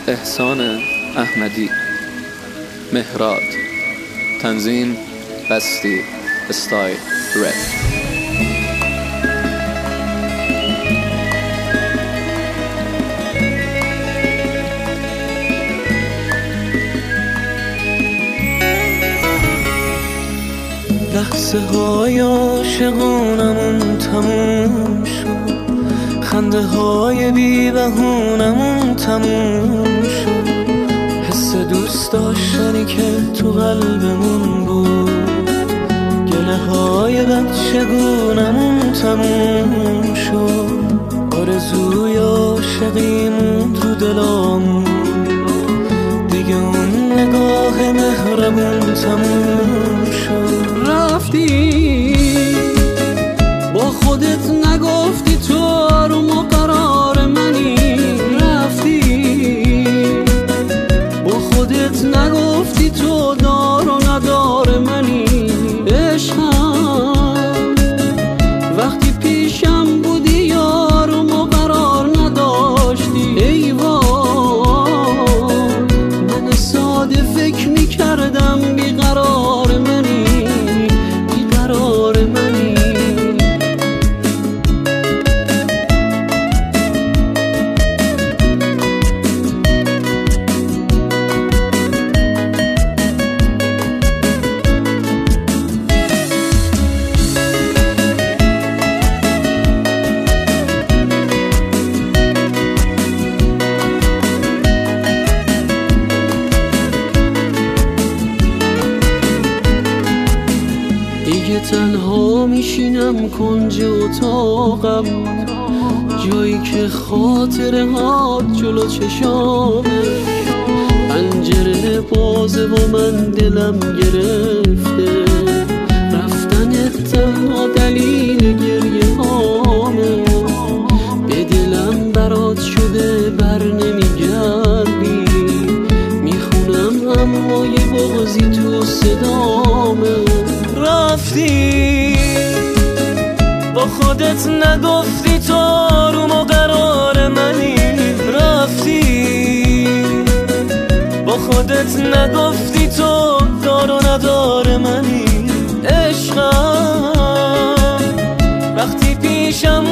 احسان احمدی، مهراد، تنظیم بستی، استایل رپ. لحظه های عاشقانمون تموم شد، خنده های بی بهونمون تموم شد، حس دوست داشتنی که تو قلبمون بود، گله های بچگونمون تموم شد، آرزوی عاشقیمون تو دلامون، دیگه اون نگاه مهربون تموم شد. رفتی با خودت نگفتی تو آروم و قرار منی، رفتی با خودت نگفتی تو دار و ندار منی، عشقم وقتی پیشم بودی آروم و قرار نداشتی، ای وای من ساده فکر میکردم بیقرار منی، بیقرار منی. دیگه تنها میشینم کنج اتاقم، جایی که خاطره ها جلو چشامه، پنجره بازه و من دلم گرفته، رفتن تنها دلیل گریه هامه، به دلم برات شده بر نمیگردی، میخونم اما یه بغضی تو صدامه. رفتی با خودت نگفتی تو آروم و قرار منی، رفتی با خودت نگفتی تو دار و ندار منی، عشقم وقتی پیشم